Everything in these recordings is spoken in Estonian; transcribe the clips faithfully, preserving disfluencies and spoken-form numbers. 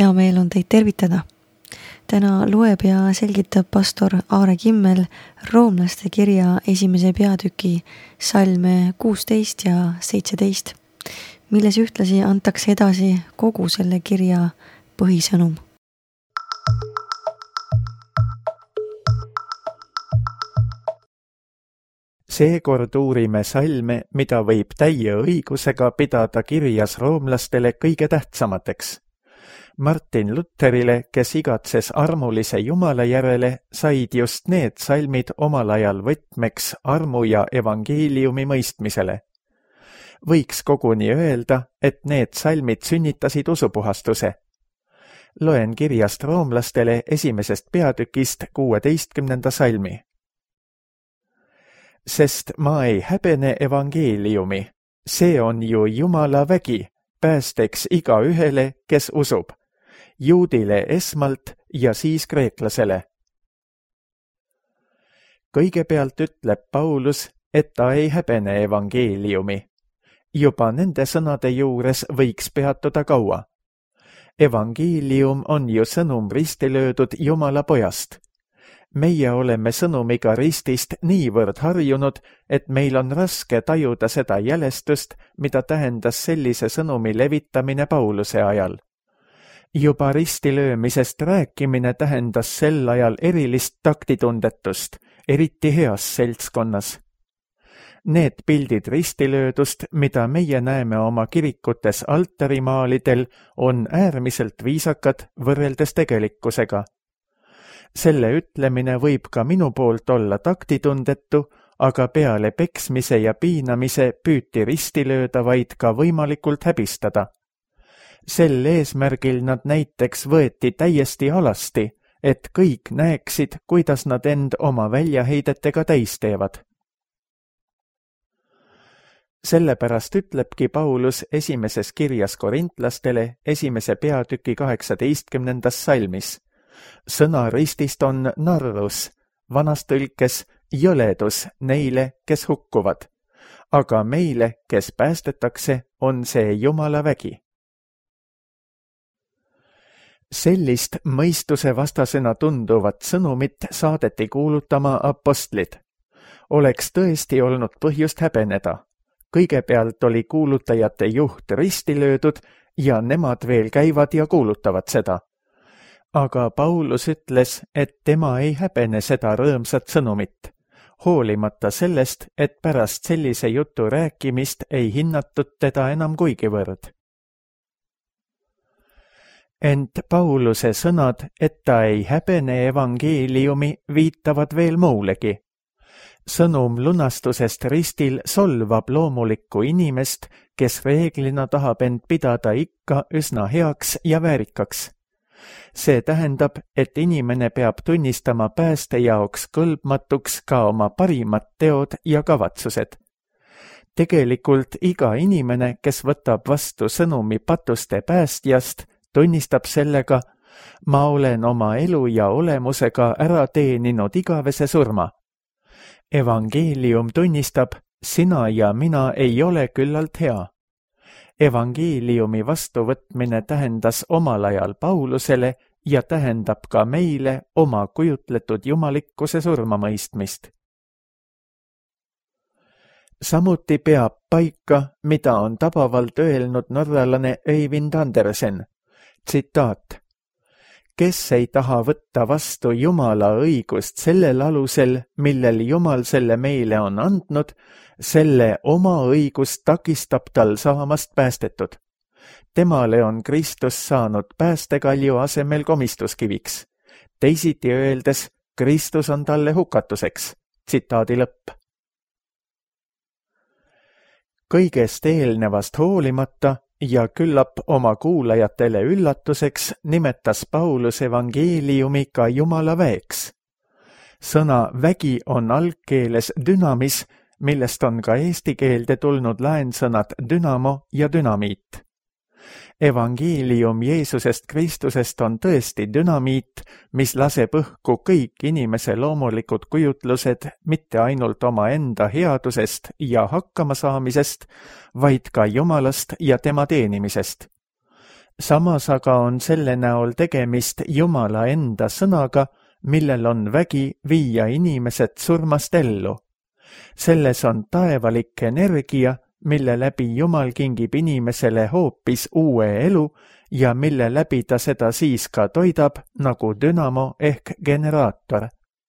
hea meel on teid tervitada. Täna loeb ja selgitab pastor Aare Kimmel roomlaste kirja esimese peatüki salme kuusteist ja seitseteist, milles ühtlasi antakse edasi kogu selle kirja põhisõnum. Seekord uurime salme, mida võib täie õigusega pidada kirjas roomlastele kõige tähtsamateks. Martin Lutherile, kes igatses armulise Jumala järele, said just need salmid omal ajal võtmeks armu ja evangeeliumi mõistmisele. Võiks koguni öelda, et need salmid sünnitasid usupuhastuse. Loen kirjast roomlastele esimesest peatükist kuueteistkümnenda salmi. Sest ma ei häbene evangeeliumi, see on ju Jumala vägi, päästeks iga ühele, kes usub, juudile esmalt ja siis kreeklasele. Kõigepealt ütleb Paulus, et ta ei häbene evangeeliumi. Juba nende sõnade juures võiks peatuda kaua. Evangeelium on ju sõnum risti löödud Jumala pojast. Meie oleme sõnumiga ristist niivõrd harjunud, et meil on raske tajuda seda jälestust, mida tähendas sellise sõnumi levitamine Pauluse ajal. Juba ristilöömisest rääkimine tähendas sel ajal erilist taktitundetust, eriti heas seltskonnas. Need pildid ristilöödust, mida meie näeme oma kirikutes altarimaalidel, on äärmiselt viisakad võrreldes tegelikkusega. Selle ütlemine võib ka minu poolt olla taktitundetu, aga peale peksmise ja piinamise püüti ristilööda vaid ka võimalikult häbistada. Sel eesmärgil nad näiteks võeti täiesti alasti, et kõik näeksid, kuidas nad end oma väljaheidetega täis teevad. Sellepärast ütlebki Paulus esimeses kirjas korintlastele esimese peatüki kaheksateistkümnendas salmis. Sõna ristist on narrus, vanas tõlkes jõledus neile, kes hukkuvad, aga meile, kes päästetakse, on see Jumala vägi. Sellist mõistuse vastasena tunduvat sõnumit saadeti kuulutama apostlid. Oleks tõesti olnud põhjust häbeneda. Kõigepealt oli kuulutajate juht risti löödud ja nemad veel käivad ja kuulutavad seda. Aga Paulus ütles, et tema ei häbene seda rõõmsat sõnumit, hoolimata sellest, et pärast sellise jutu rääkimist ei hinnatud teda enam kuigivõrd. Ent Pauluse sõnad, et ta ei häbene evangeeliumi, viitavad veel muulegi. Sõnum lunastusest ristil solvab loomulikku inimest, kes reeglina tahab end pidada ikka üsna heaks ja väärikaks. See tähendab, et inimene peab tunnistama pääste jaoks kõlbmatuks ka oma parimad teod ja kavatsused. Tegelikult iga inimene, kes võtab vastu sõnumi patuste päästjast, tunnistab sellega, ma olen oma elu ja olemusega ära teeninud igavese surma. Evangeelium tunnistab, sina ja mina ei ole küllalt hea. Evangeeliumi vastuvõtmine tähendas omal ajal Paulusele ja tähendab ka meile oma kujutletud jumalikkuse surmamõistmist. Samuti peab paika, mida on tabavalt öelnud norralane Øyvind Andersen. Tsitaat. Kes ei taha võtta vastu Jumala õigust sellel alusel, millel Jumal selle meile on andnud, selle oma õigust takistab tal saamast päästetud. Temale on Kristus saanud päästekalju asemel komistuskiviks. Teisiti öeldes, Kristus on talle hukatuseks. Tsitaadi lõpp. Kõigest eelnevast hoolimata ja küllap oma kuulajatele üllatuseks nimetas Paulus evangeeliumi ka Jumala väeks. Sõna vägi on algkeeles dünamis, millest on ka eesti keelde tulnud laensõnad dünamo ja dünamiit. Evangeelium Jeesusest Kristusest on tõesti dünamiit, mis laseb õhku kõik inimese loomulikud kujutlused mitte ainult oma enda headusest ja hakkamasaamisest, vaid ka Jumalast ja tema teenimisest. Samas aga on selle näol tegemist Jumala enda sõnaga, millel on vägi viia inimesed surmast ellu. Selles on taevalik energia, mille läbi Jumal kingib inimesele hoopis uue elu ja mille läbi ta seda siis ka toidab nagu dünamo ehk generaator.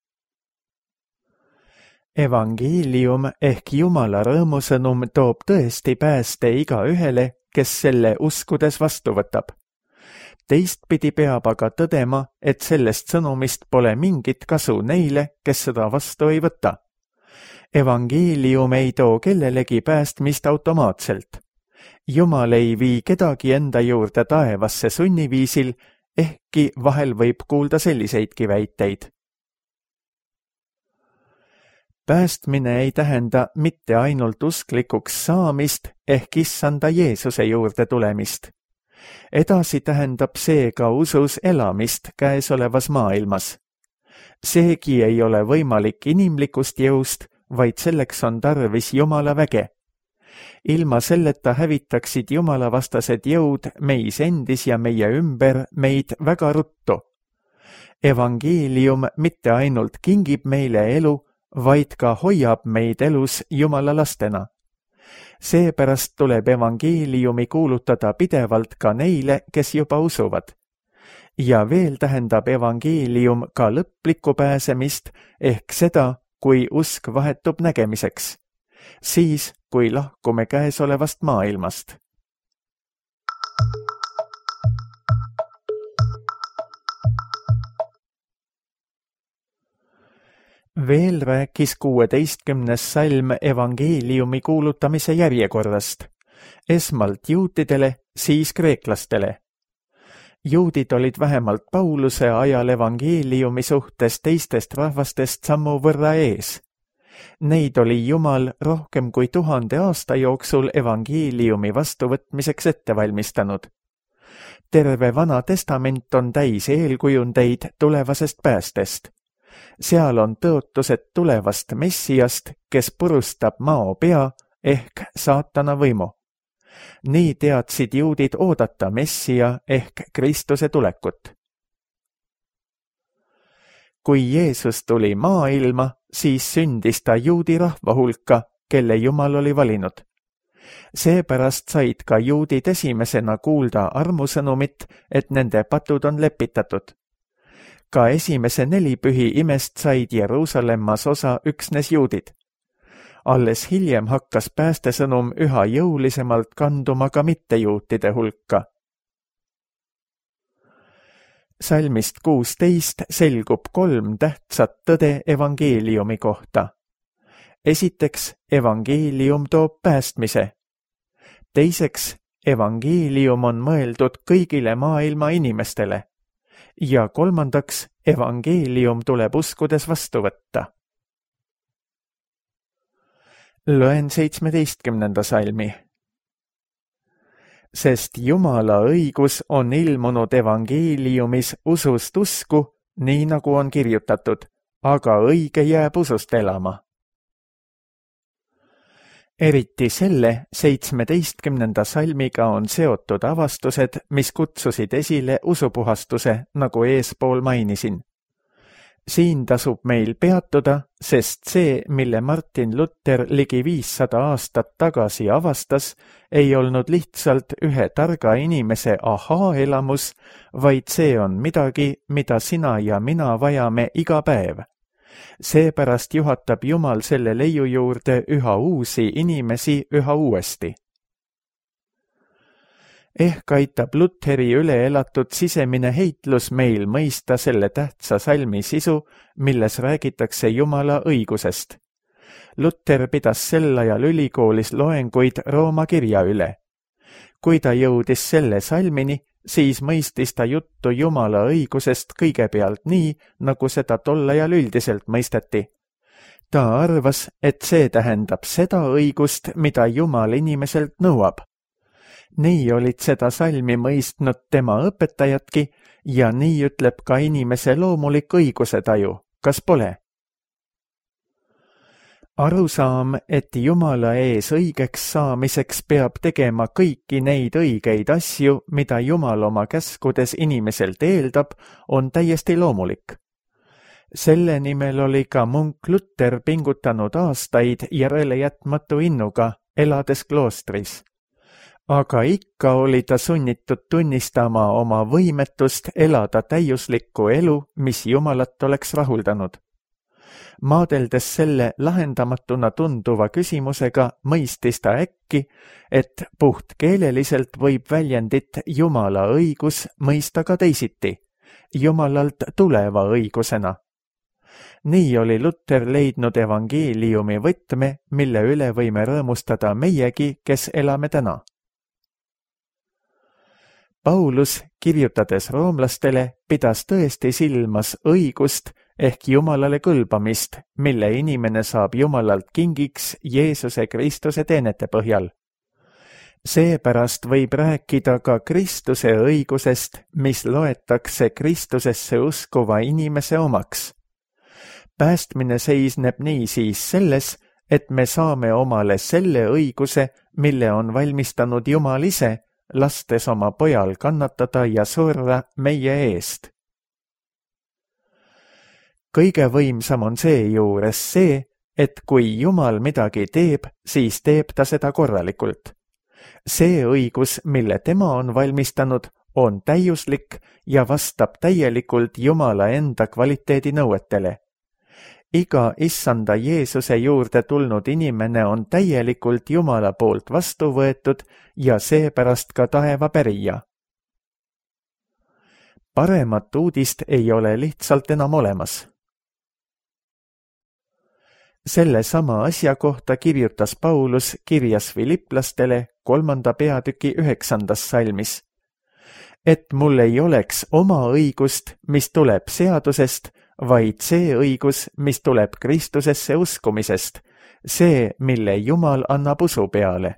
Evangeelium ehk Jumala rõõmusõnum toob tõesti pääste igaühele, kes selle uskudes vastu võtab. Teistpidi peab aga tõdema, et sellest sõnumist pole mingit kasu neile, kes seda vastu ei võta. Evangeelium ei too kellelegi päästmist automaatselt. Jumal ei vii kedagi enda juurde taevasse sunniviisil, ehkki vahel võib kuulda selliseidki väiteid. Päästmine ei tähenda mitte ainult usklikuks saamist ehk issanda Jeesuse juurde tulemist. Edasi tähendab see ka usus elamist käesolevas maailmas. Seegi ei ole võimalik inimlikust jõust, vaid selleks on tarvis Jumala väge. Ilma selleta hävitaksid Jumala vastased jõud meis endis ja meie ümber meid väga ruttu. Evangeelium mitte ainult kingib meile elu, vaid ka hoiab meid elus Jumala lastena. Seepärast tuleb evangeeliumi kuulutada pidevalt ka neile, kes juba usuvad. Ja veel tähendab evangeelium ka lõplikku pääsemist ehk seda, kui usk vahetub nägemiseks. Siis, kui lahkume käesolevast maailmast. Veel rääkis kuueteistkümnes salm evangeeliumi kuulutamise järjekorrast. Esmalt juutidele, siis kreeklastele. Juudid olid vähemalt Pauluse ajal evangeeliumi suhtes teistest rahvastest sammu võrra ees. Neid oli Jumal rohkem kui tuhande aasta jooksul evangeeliumi vastuvõtmiseks ette valmistanud. Terve Vana Testament on täis eelkujundeid tulevasest päästest. Seal on tõotused tulevast Messiast, kes purustab mao pea ehk saatana võimu. Nii teadsid juudid oodata Messia ehk Kristuse tulekut. Kui Jeesus tuli maailma, siis sündis ta juudi rahva hulka, kelle Jumal oli valinud. Seepärast said ka juudid esimesena kuulda armusõnumit, et nende patud on lepitatud. Ka esimese nelipühi imest said Jeruusalemmas osa üksnes juudid. Alles hiljem hakkas päästesõnum üha jõulisemalt kanduma ka mittejuutide hulka. Salmist kuusteist selgub kolm tähtsat tõde evangeeliumi kohta. Esiteks, evangeelium toob päästmise. Teiseks, evangeelium on mõeldud kõigile maailma inimestele. Ja kolmandaks, evangeelium tuleb uskudes vastu võtta. Loen seitsmeteistkümnenda salmi. Sest Jumala õigus on ilmunud evangeeliumis usust usku, nii nagu on kirjutatud, aga õige jääb usust elama. Eriti selle seitsmeteistkümnenda salmiga on seotud avastused, mis kutsusid esile usupuhastuse, nagu eespool mainisin. Siin tasub meil peatuda, sest see, mille Martin Luther ligi viissada aastat tagasi avastas, ei olnud lihtsalt ühe targa inimese ahaa-elamus, vaid see on midagi, mida sina ja mina vajame iga päev. Seepärast juhatab Jumal selle leiu juurde üha uusi inimesi üha uuesti. Ehk aitab Lutheri üle elatud sisemine heitlus meil mõista selle tähtsa salmi sisu, milles räägitakse Jumala õigusest. Luther pidas sel ajal ülikoolis loenguid Rooma kirja üle. Kui ta jõudis selle salmini, siis mõistis ta juttu Jumala õigusest kõigepealt nii, nagu seda tol ajal üldiselt mõisteti. Ta arvas, et see tähendab seda õigust, mida Jumal inimeselt nõuab. Nii olid seda salmi mõistnud tema õpetajadki ja nii ütleb ka inimese loomulik õigusetaju, kas pole? arusaam, et Jumala ees õigeks saamiseks peab tegema kõiki neid õigeid asju, mida Jumal oma käskudes inimeselt eeldab, on täiesti loomulik. Selle nimel oli ka munk Luther pingutanud aastaid järelejätmatu innuga, elades kloostris. Aga ikka oli ta sunnitud tunnistama oma võimetust elada täiuslikku elu, mis Jumalat oleks rahuldanud. Maadeldes selle lahendamatuna tunduva küsimusega mõistis ta äkki, et puht keeleliselt võib väljendit Jumala õigus mõista ka teisiti, Jumalalt tuleva õigusena. Nii oli Luther leidnud evangeeliumi võtme, mille üle võime rõõmustada meiegi, kes elame täna. Paulus, kirjutades roomlastele, pidas tõesti silmas õigust ehk Jumalale kõlbamist, mille inimene saab Jumalalt kingiks Jeesuse Kristuse teenete põhjal. Seepärast võib rääkida ka Kristuse õigusest, mis loetakse Kristusesse uskuva inimese omaks. Päästmine seisneb niisiis selles, et me saame omale selle õiguse, mille on valmistanud Jumal ise, lastes oma pojal kannatada ja surra meie eest. Kõige võimsam on seejuures see, et kui Jumal midagi teeb, siis teeb ta seda korralikult. See õigus, mille tema on valmistanud, on täiuslik ja vastab täielikult Jumala enda kvaliteedi nõuetele. Iga issanda Jeesuse juurde tulnud inimene on täielikult Jumala poolt vastu võetud ja seepärast ka taeva pärija. Paremat uudist ei ole lihtsalt enam olemas. Selle sama asja kohta kirjutas Paulus kirjas Filiplastele kolmanda peatüki üheksandas salmis. Et mul ei oleks oma õigust, mis tuleb seadusest, vaid see õigus, mis tuleb Kristusesse uskumisest, see, mille Jumal annab usu peale.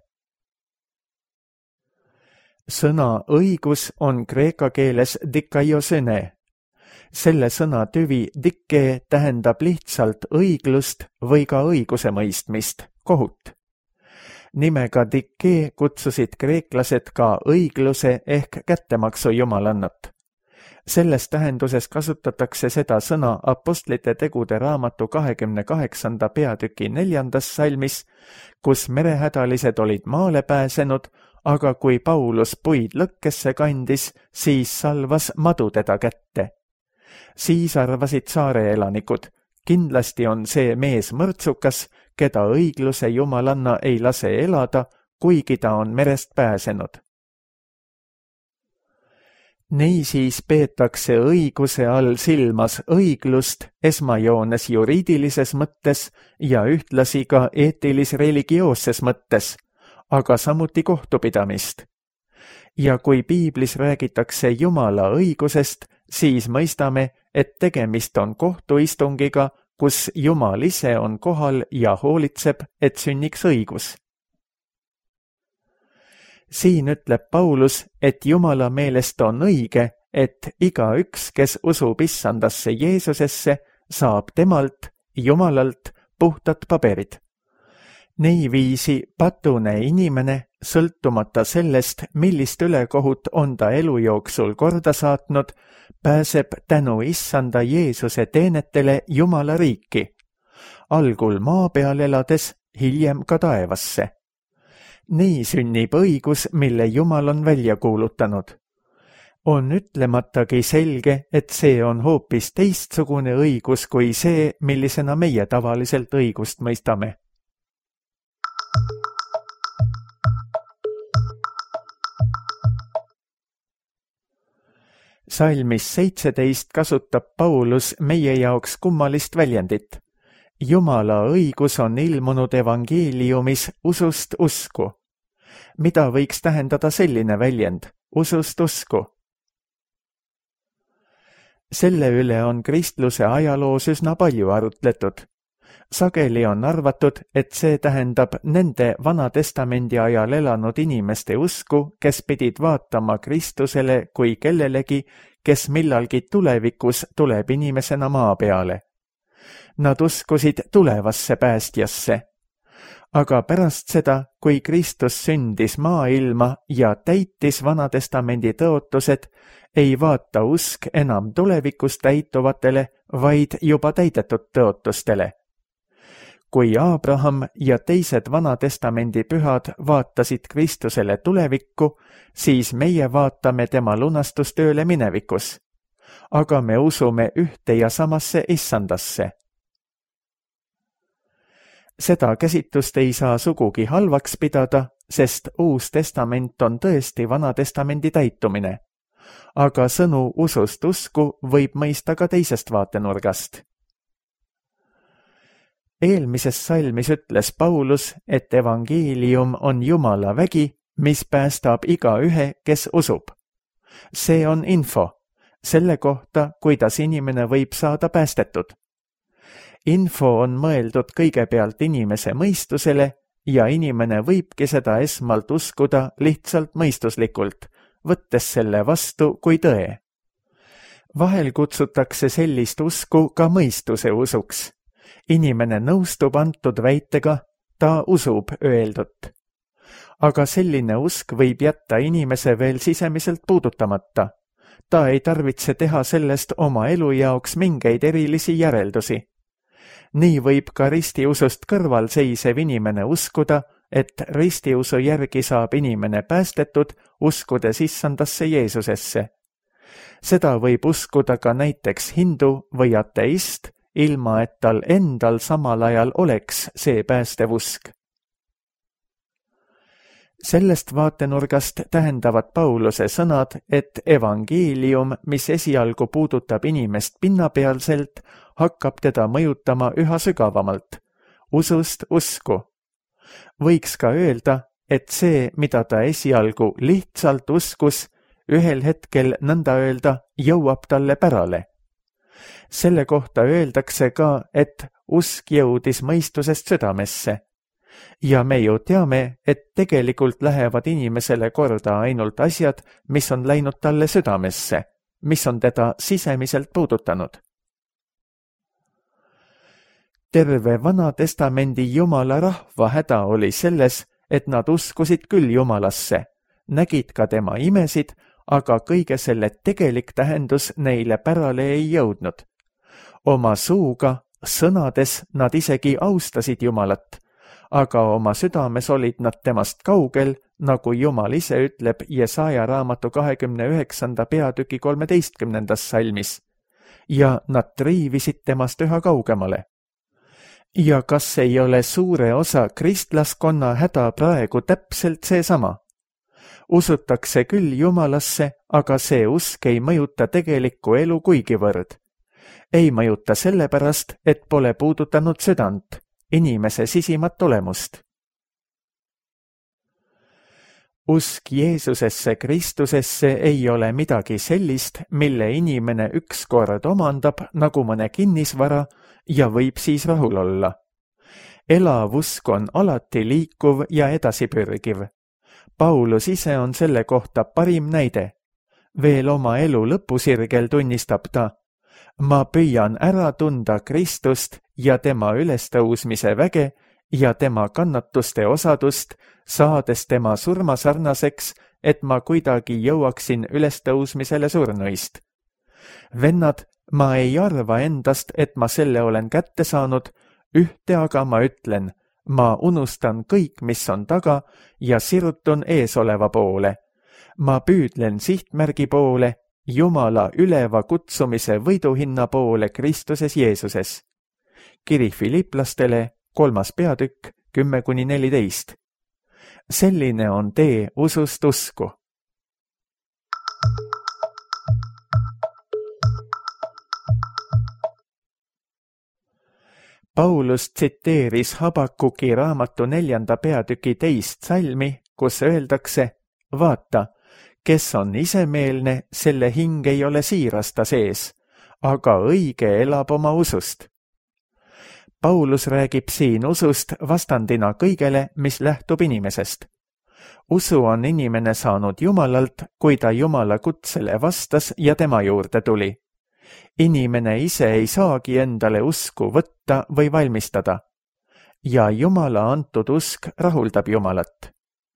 Sõna õigus on kreeka keeles dikaiosene. Selle sõna tüvi dikke tähendab lihtsalt õiglust või ka õigusemõistmist, kohut. Nimega dikke kutsusid kreeklased ka õigluse ehk kättemaksu jumalannat. Selles tähenduses kasutatakse seda sõna apostlite tegude raamatu kahekümne kaheksanda peatüki neljandas salmis, kus merehädalised olid maale pääsenud, aga kui Paulus puid lõkkesse kandis, siis salvas madu teda kätte. Siis arvasid saare elanikud, kindlasti on see mees mõrtsukas, keda õigluse jumalanna ei lase elada, kuigi ta on merest pääsenud. Niisiis peetakse õiguse all silmas õiglust esmajoones juriidilises mõttes ja ühtlasi ka eetilis-religioosses mõttes, aga samuti kohtupidamist. Ja kui piiblis räägitakse Jumala õigusest, siis mõistame, et tegemist on kohtuistungiga, kus Jumal ise on kohal ja hoolitseb, et sünniks õigus. Siin ütleb Paulus, et Jumala meelest on õige, et igaüks, kes usub issandasse Jeesusesse, saab temalt, Jumalalt, puhtad paberid. Niiviisi patune inimene, sõltumata sellest, millist ülekohut on ta elu jooksul korda saatnud, pääseb tänu issanda Jeesuse teenetele Jumala riiki, algul maa peal elades, hiljem ka taevasse. Nii sünnib õigus, mille Jumal on välja kuulutanud. On ütlematagi selge, et see on hoopis teistsugune õigus kui see, millisena meie tavaliselt õigust mõistame. Salmis seitseteist kasutab Paulus meie jaoks kummalist väljendit. Jumala õigus on ilmunud evangeeliumis usust usku. Mida võiks tähendada selline väljend, usust usku? Selle üle on kristluse ajaloos üsna palju arutletud. Sageli on arvatud, et see tähendab nende Vanatestamendi ajal elanud inimeste usku, kes pidid vaatama Kristusele kui kellelegi, kes millalgi tulevikus tuleb inimesena maa peale. Nad uskusid tulevasse päästjasse. Aga pärast seda, kui Kristus sündis maailma ja täitis Vanatestamendi tõotused, ei vaata usk enam tulevikus täituvatele, vaid juba täidetud tõotustele. Kui Abraham ja teised Vanatestamendi pühad vaatasid Kristusele tulevikku, siis meie vaatame tema lunastustööle minevikus. Aga me usume ühte ja samasse issandasse. Seda käsitlust ei saa sugugi halvaks pidada, sest Uus Testament on tõesti Vanatestamendi täitumine. Aga sõnu usust usku võib mõista ka teisest vaatenurgast. Eelmises salmis ütles Paulus, et evangeelium on Jumala vägi, mis päästab igaühe, kes usub. See on info selle kohta, kuidas inimene võib saada päästetud. Info on mõeldud kõigepealt inimese mõistusele ja inimene võibki seda esmalt uskuda lihtsalt mõistuslikult, võttes selle vastu kui tõe. Vahel kutsutakse sellist usku ka mõistuse usuks. Inimene nõustub antud väitega, ta usub öeldut. Aga selline usk võib jätta inimese veel sisemiselt puudutamata. Ta ei tarvitse teha sellest oma elu jaoks mingeid erilisi järeldusi. Nii võib ka ristiusust kõrval seisev inimene uskuda, et ristiusu järgi saab inimene päästetud, uskudes issandasse Jeesusesse. Seda võib uskuda ka näiteks hindu või ateist, ilma et tal endal samal ajal oleks see päästev usk. Sellest vaatenurgast tähendavad Pauluse sõnad, et evangeelium, mis esialgu puudutab inimest pinnapealselt, hakkab teda mõjutama üha sügavamalt, usust usku. Võiks ka öelda, et see, mida ta esialgu lihtsalt uskus, ühel hetkel nõnda öelda jõuab talle pärale. Selle kohta öeldakse ka, et usk jõudis mõistusest südamesse. Ja me ju teame, et tegelikult lähevad inimesele korda ainult asjad, mis on läinud talle südamesse, mis on teda sisemiselt puudutanud. Terve Vanatestamendi Jumala rahva häda oli selles, et nad uskusid küll Jumalasse, nägid ka tema imesid, aga kõige selle tegelik tähendus neile pärale ei jõudnud. Oma suuga, sõnades nad isegi austasid Jumalat, aga oma südames olid nad temast kaugel, nagu Jumal ise ütleb Jesaja raamatu kahekümne üheksanda peatüki kolmeteistkümnendas salmis, ja nad triivisid temast üha kaugemale. Ja kas ei ole suure osa kristlaskonna häda praegu täpselt seesama? Usutakse küll Jumalasse, aga see usk ei mõjuta tegelikku elu kuigivõrd. Ei mõjuta sellepärast, et pole puudutanud südant, inimese sisimat olemust. Usk Jeesusesse Kristusesse ei ole midagi sellist, mille inimene ükskord omandab nagu mõne kinnisvara ja võib siis rahul olla. Elav usk on alati liikuv ja edasipürgiv. Paulus ise on selle kohta parim näide. Veel oma elu lõpusirgel tunnistab ta: ma püüan ära tunda Kristust ja tema ülestõusmise väge ja tema kannatuste osadust, saades tema surmasarnaseks, et ma kuidagi jõuaksin ülestõusmisele surnuist. Vennad, ma ei arva endast, et ma selle olen kätte saanud, ühte aga ma ütlen, ma unustan kõik, mis on taga ja sirutun eesoleva poole. Ma püüdlen sihtmärgi poole, Jumala üleva kutsumise võiduhinna poole Kristuses Jeesuses. Kiri Filiplastele, kolmas peatükk, kümme kuni neliteist. Selline on tee usust usku. Paulus tsiteeris Habakuki raamatu neljanda peatüki teist salmi, kus öeldakse: vaata, kes on isemeelne, selle hing ei ole siirasta sees, aga õige elab oma usust. Paulus räägib siin usust vastandina kõigele, mis lähtub inimesest. Usu on inimene saanud Jumalalt, kui ta Jumala kutsele vastas ja tema juurde tuli. Inimene ise ei saagi endale usku võtta või valmistada ja Jumala antud usk rahuldab Jumalat.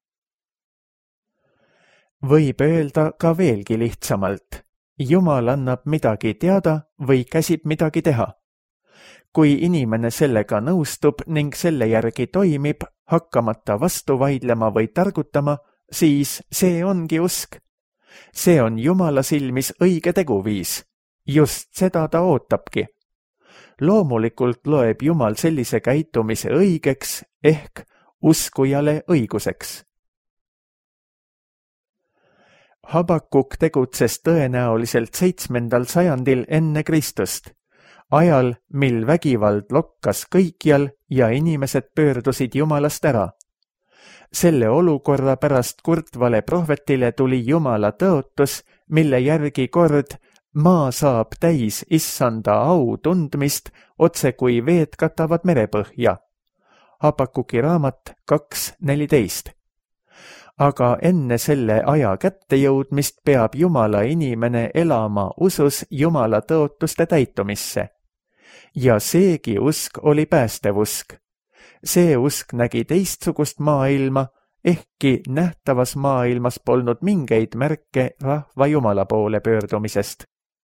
Võib öelda ka veelgi lihtsamalt. Jumal annab midagi teada või käsib midagi teha. Kui inimene sellega nõustub ning selle järgi toimib, hakkamata vastu vaidlema või targutama, siis see ongi usk. See on Jumala silmis õige teguviis. Just seda ta ootabki. Loomulikult loeb Jumal sellise käitumise õigeks ehk uskujale õiguseks. Habakuk tegutses tõenäoliselt seitsmendal sajandil enne Kristust, ajal, mil vägivald lokkas kõikjal ja inimesed pöördusid Jumalast ära. Selle olukorra pärast kurtvale prohvetile tuli Jumala tõotus, mille järgi kord maa saab täis issanda au tundmist, otse kui veed katavad merepõhja. Habakuki raamat kaks neliteist. Aga enne selle aja kättejõudmist peab Jumala inimene elama usus Jumala tõotuste täitumisse. Ja seegi usk oli päästev usk. See usk nägi teistsugust maailma, ehkki nähtavas maailmas polnud mingeid märke rahva Jumala poole pöördumisest.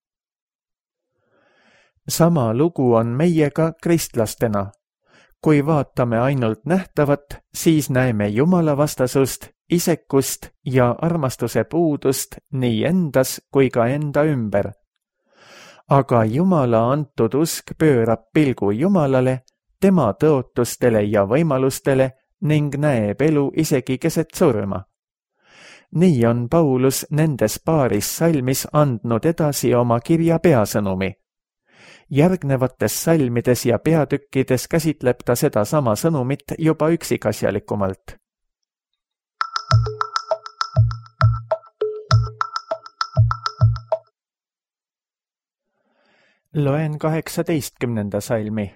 Sama lugu on meiega kristlastena. Kui vaatame ainult nähtavat, siis näeme Jumala vastasust, isekust ja armastuse puudust nii endas kui ka enda ümber. Aga Jumala antud usk pöörab pilgu Jumalale, tema tõotustele ja võimalustele ning näeb elu isegi keset surma. Nii on Paulus nendes paaris salmis andnud edasi oma kirja peasõnumi. Järgnevates salmides ja peatükkides käsitleb ta seda sama sõnumit juba üksikasjalikumalt. Loen kaheksateistkümnenda salmi.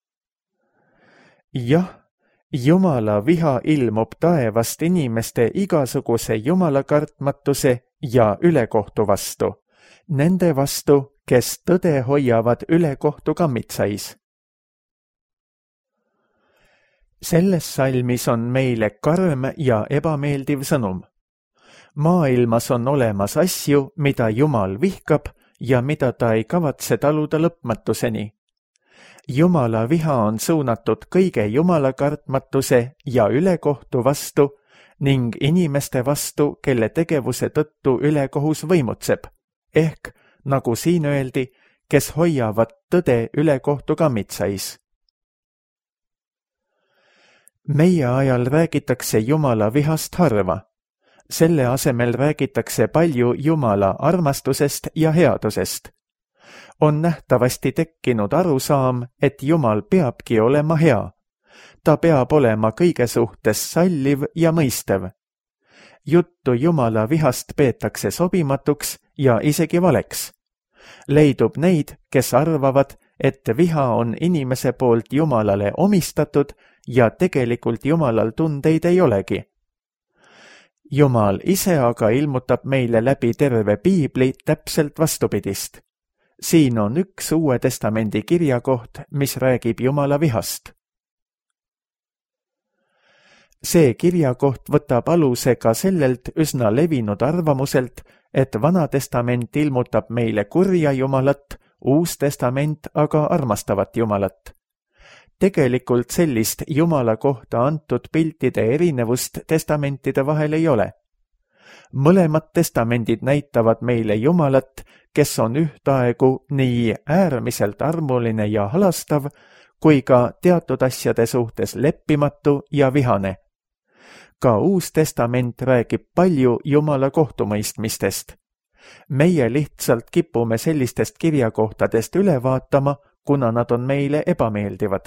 Jah, Jumala viha ilmub taevast inimeste igasuguse jumalakartmatuse ja ülekohtu vastu, nende vastu, kes tõde hoiavad ülekohtu kammitsais. Selles salmis on meile karm ja ebameeldiv sõnum. Maailmas on olemas asju, mida Jumal vihkab ja mida ta ei kavatse taluda lõpmatuseni. Jumala viha on suunatud kõige jumalakartmatuse ja ülekohtu vastu ning inimeste vastu, kelle tegevuse tõttu ülekohus võimutseb, ehk nagu siin öeldi, kes hoiavad tõde ülekohtu kammitsais. Meie ajal räägitakse Jumala vihast harva. Selle asemel räägitakse palju Jumala armastusest ja headusest. On nähtavasti tekkinud arusaam, et Jumal peabki olema hea. Ta peab olema kõige suhtes salliv ja mõistev. Juttu Jumala vihast peetakse sobimatuks ja isegi valeks. Leidub neid, kes arvavad, et viha on inimese poolt Jumalale omistatud ja tegelikult Jumalal tundeid ei olegi. Jumal ise aga ilmutab meile läbi terve piibli täpselt vastupidist. Siin on üks Uue Testamendi kirjakoht, mis räägib Jumala vihast. See kirjakoht võtab aluse ka sellelt üsna levinud arvamuselt, et Vana Testament ilmutab meile kurja Jumalat, Uus Testament aga armastavat Jumalat. Tegelikult sellist Jumala kohta antud piltide erinevust testamentide vahel ei ole. Mõlemad testamendid näitavad meile Jumalat, kes on ühtaegu nii äärmiselt armuline ja halastav, kui ka teatud asjade suhtes leppimatu ja vihane. Ka Uus Testament räägib palju Jumala kohtumõistmistest. Meie lihtsalt kipume sellistest kirjakohtadest üle vaatama, kuna nad on meile ebameeldivad.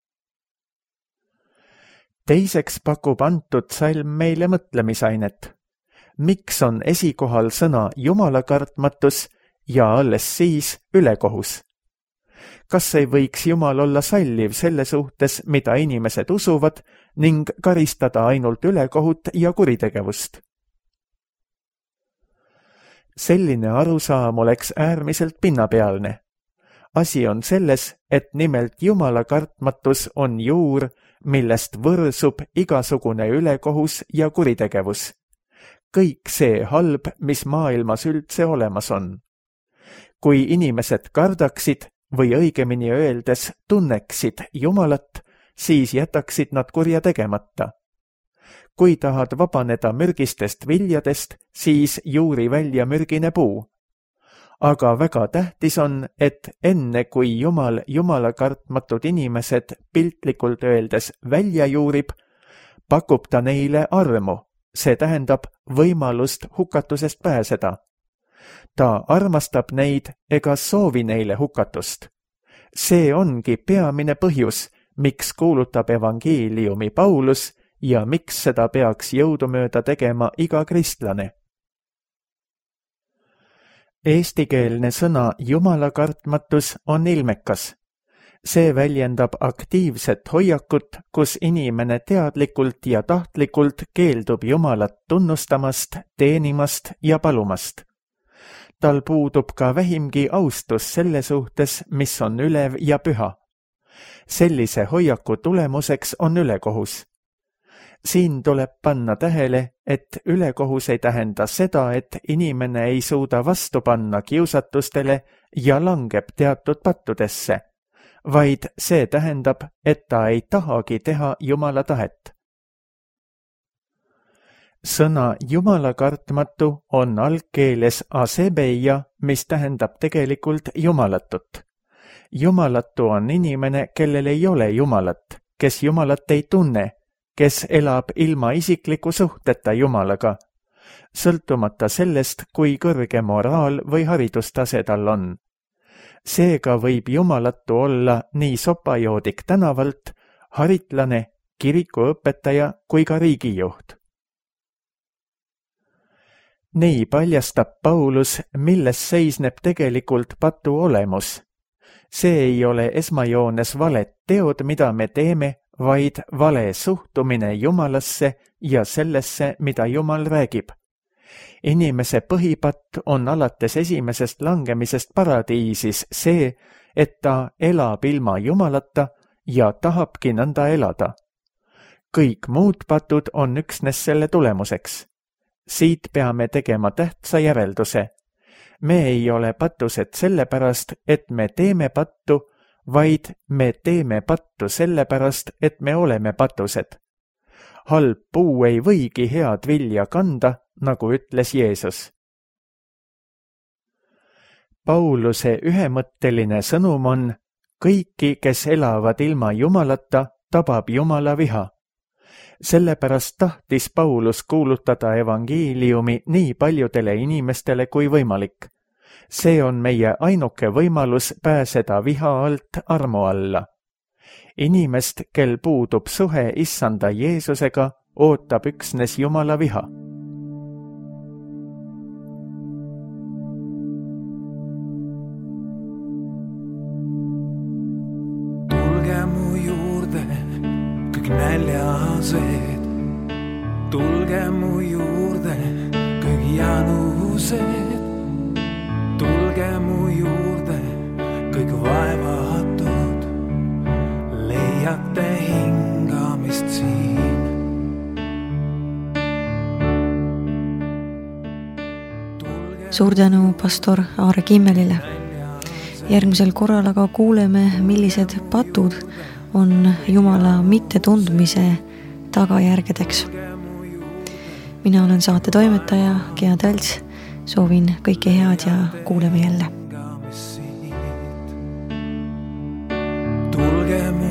Teiseks pakub antud salm meile mõtlemisainet. Miks on esikohal sõna jumalakartmatus ja alles siis ülekohus? Kas ei võiks Jumal olla salliv selle suhtes, mida inimesed usuvad, ning karistada ainult ülekohut ja kuritegevust? selline arusaam oleks äärmiselt pinnapealne. Asi on selles, et nimelt Jumala kartmatus on juur, millest võrsub igasugune ülekohus ja kuritegevus. Kõik see halb, mis maailmas üldse olemas on. Kui inimesed kardaksid või õigemini öeldes tunneksid Jumalat, siis jätaksid nad kurja tegemata. Kui tahad vabaneda mürgistest viljadest, siis juuri välja mürgine puu. Aga väga tähtis on, et enne kui Jumal Jumala kartmatud inimesed piltlikult öeldes välja juurib, pakub ta neile armu, see tähendab võimalust hukatusest pääseda. Ta armastab neid ega soovi neile hukatust. See ongi peamine põhjus, miks kuulutab evangeeliumi Paulus ja miks seda peaks jõudumööda tegema iga kristlane. Eestikeelne sõna Jumala kartmatus on ilmekas. See väljendab aktiivset hoiakut, kus inimene teadlikult ja tahtlikult keeldub Jumalat tunnustamast, teenimast ja palumast. Tal puudub ka vähimgi austus selle suhtes, mis on ülev ja püha. Sellise hoiaku tulemuseks on ülekohus. Siin tuleb panna tähele, et ülekohus ei tähenda seda, et inimene ei suuda vastu panna kiusatustele ja langeb teatud pattudesse, vaid see tähendab, et ta ei tahagi teha Jumala tahet. Sõna Jumala kartmatu on algkeeles asebeia, mis tähendab tegelikult jumalatut. Jumalatu on inimene, kellel ei ole Jumalat, kes Jumalat ei tunne, kes elab ilma isikliku suhteta Jumalaga, sõltumata sellest, kui kõrge moraal või haridustase tal on. Seega võib Jumalatu olla nii sopajoodik tänavalt, haritlane, kirikuõpetaja kui ka riigijuht. Nii paljastab Paulus, milles seisneb tegelikult patu olemus. See ei ole esmajoones valed teod, mida me teeme, vaid vale suhtumine Jumalasse ja sellesse, mida Jumal räägib. Inimese põhipatt on alates esimesest langemisest paradiisis see, et ta elab ilma Jumalata ja tahabki nõnda elada. Kõik muud patud on üksnes selle tulemuseks. Siit peame tegema tähtsa järelduse. Me ei ole patused sellepärast, et me teeme pattu, vaid me teeme pattu sellepärast, et me oleme patused. Halb puu ei võigi head vilja kanda, nagu ütles Jeesus. Pauluse ühemõtteline sõnum on, kõiki, kes elavad ilma Jumalata, tabab Jumala viha. Sellepärast tahtis Paulus kuulutada evangeeliumi nii paljudele inimestele kui võimalik. See on meie ainuke võimalus pääseda viha alt armu alla. Inimest, kel puudub suhe issanda Jeesusega, ootab üksnes Jumala viha. Tulge mu juurde, kõik näljased. Tulge mu juurde, kõik janused. Tulge mu juurde, kõik vaevatud, leiate hingamist siin. Suur tänu pastor Aare Kimmelile. Järgmisel korral aga kuuleme, millised patud on Jumala mittetundmise tagajärgedeks. Mina olen saate toimetaja Gea Tälts. Soovin kõike head ja kuuleme jälle. Tulge mu